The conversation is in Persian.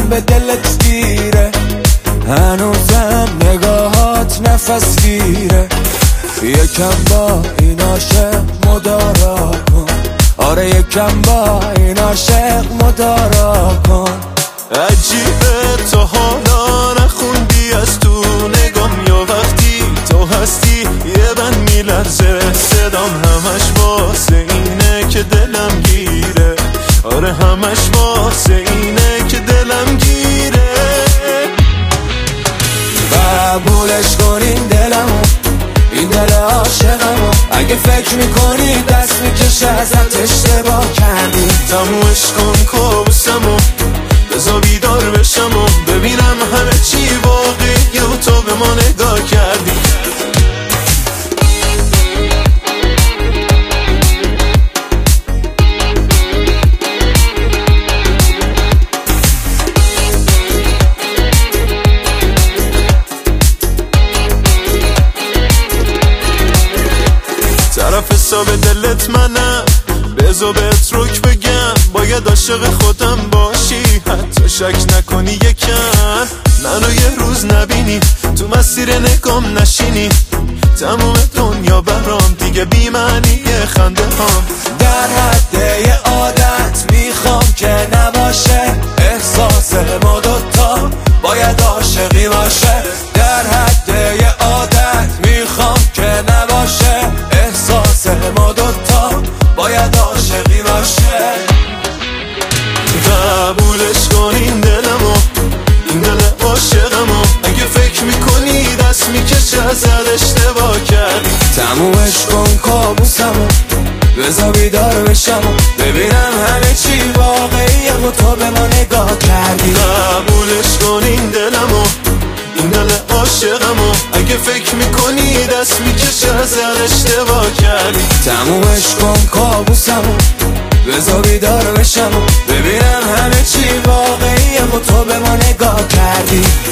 به دلت گیره، هنوزم نگاهات نفس گیره. یکم با این عاشق مدارا کن، آره یکم با این عاشق مدارا کن. عجیبه تا حالا نخوندی از تو نگام، یا وقتی تو هستی یه بند میلرزه صدام، همش واسه اینه که دلم گیره، آره همش واسه اینه که دلم گیره. قبولش کن این دلمو، این دل عاشقمو، اگه فکر میکنی دست میکشه ازت اشتباه کردی. تمومش کن کابوسمو، بذار بیدار بشم و ببینم همه چی واقعیه و تو به ما نگاه کردی. طرف حساب دلت منم، بذار بهت رک بگم، باید عاشق خودم باشی، حتی شک نکنی یکم، منو یه روز نبینی، تو مسیر نگام نشینی، تموم دنیا برام دیگه بی معنیه خنده هام. در حد یه عادت میخوام که نباشه، احساس ما دوتا باید عاشقی باشه. در حد یه عادت میخوام که نباشه، احساس ما دوتا باید عاشقی باشه. قبولش کن این دلمو، این دل عاشقمو، اگه فکر میکنی دست میکشه ازت اشتباه کردی. تمومش کن کابوسمو، بذار بیدار بشم و ببینم همه چی واقعیه و تو به ما نگاه کردی. قبولش کن این دلمو، این دل عاشقمو، اگه فکر میکنی دست میکشه ازت اشتباه کردی. تمومش کن کابوسمو، بذار بیدار بشم و ببینم همه چی واقعیه و تو به ما نگاه کردی.